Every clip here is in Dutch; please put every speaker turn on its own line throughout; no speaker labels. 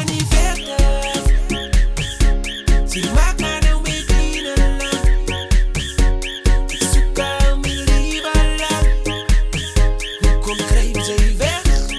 kan niet verder. Zie maak maar nou mee binnen lang. Ik zoek al mijn leven lang. Hoe komt krijgt zij weg?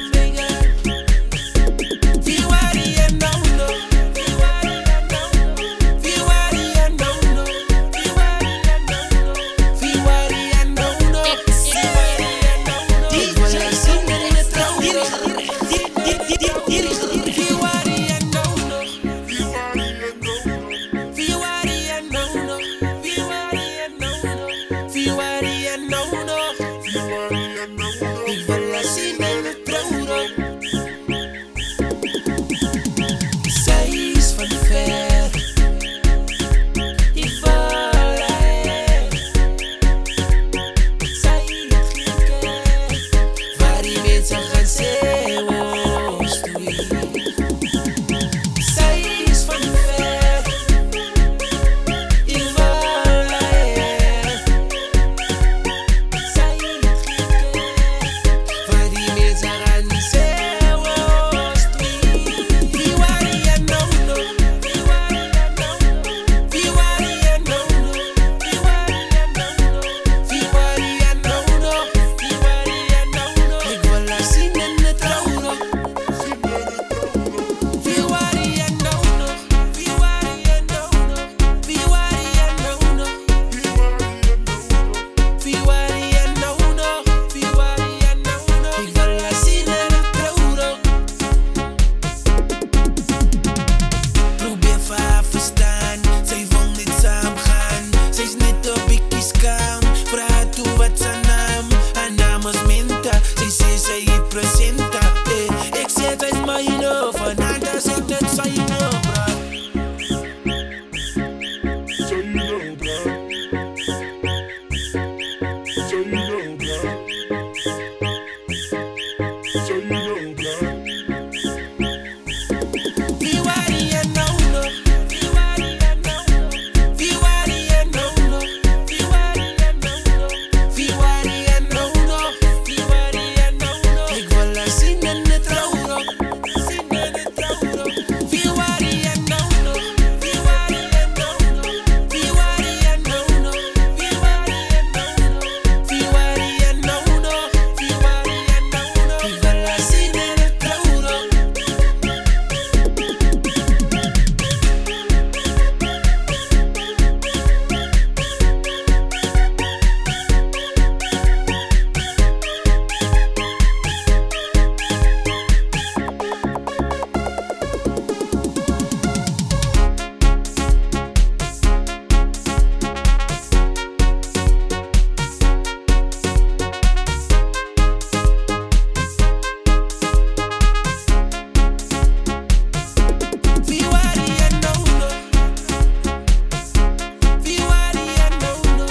Ik wil haar zien en het trouwen. Zij is van ver. Ik val haar. Zij heeft geen kijk. Waar die mensen gaan zeeuwen, stoei. Zij is van ver. Ik val haar. Zij heeft geen kijk. Waar die mensen gaan zeeuwen, stoei. Wie waren je nou nog? Wie waren je nou nog? Wie waren je nou nog? Wie waren je nou nog? Wie waren je nou nog? Wie waren je nou nog? Ik wil haar zien en het trouwen. Wie waren je nou nog? Wie waren je nou nog? Wie waren je nou nog? Wie waren je nou nog? Wie waren je nou nog? Ik wil haar zien en het trouwen. Probeer van haar verstaan. Zij wil niet samen gaan. Zij is net op bikkies kam. Vraag toe wat zijn naam. Haar naam is Minta. Zij zegt zij is presenta. Ik zeg het is mijne. Vanavond zegt het zijne, bra. Wie waren je nou nog? Wie waren je nou nog? Wie waren je nou nog? Wie waren je nou nog? Wie waren je nou nog? Wie waren je nou nog? Ik wil haar zien en het trouwen. Zien en het trouwen. Wie waren je nou nog? Wie waren je nou nog? Wie waren je nou nog? Wie waren je nou nog? Wie waren je nou nog? Wie waren je nou nog? Ik wil haar zien en het trouwen. Wie waren je nou nog? Wie waren je nou nog?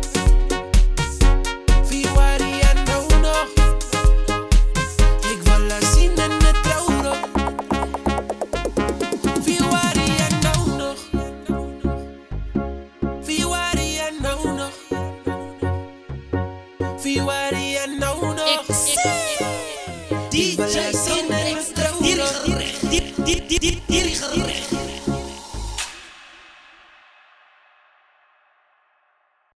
Wie waren je nou nog? Ik wil haar zien en het trouwen. Wie waren je nou nog? Wie waren je nou nog? Wie waren je nou nog? Ik wil haar zien en het trouwen.